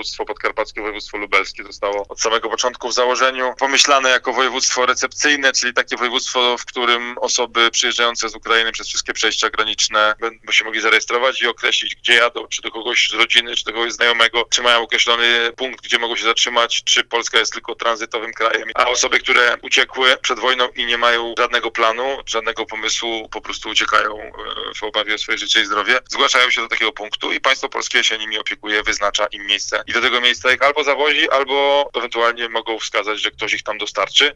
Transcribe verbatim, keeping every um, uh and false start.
województwo podkarpackie, województwo lubelskie zostało od samego początku w założeniu pomyślane jako województwo recepcyjne, czyli takie województwo, w którym osoby przyjeżdżające z Ukrainy przez wszystkie przejścia graniczne będą się mogli zarejestrować i określić, gdzie jadą, czy do kogoś z rodziny, czy do kogoś znajomego, czy mają określony punkt, gdzie mogą się zatrzymać, czy Polska jest tylko tranzytowym krajem. A osoby, które uciekły przed wojną i nie mają żadnego planu, żadnego pomysłu, po prostu uciekają w obawie o swoje życie i zdrowie, zgłaszają się do takiego punktu i państwo polskie się nimi opiekuje, wyznacza im miejsce i do tego miejsca ich albo zawozi, albo ewentualnie mogą wskazać, że ktoś ich tam dostarczy.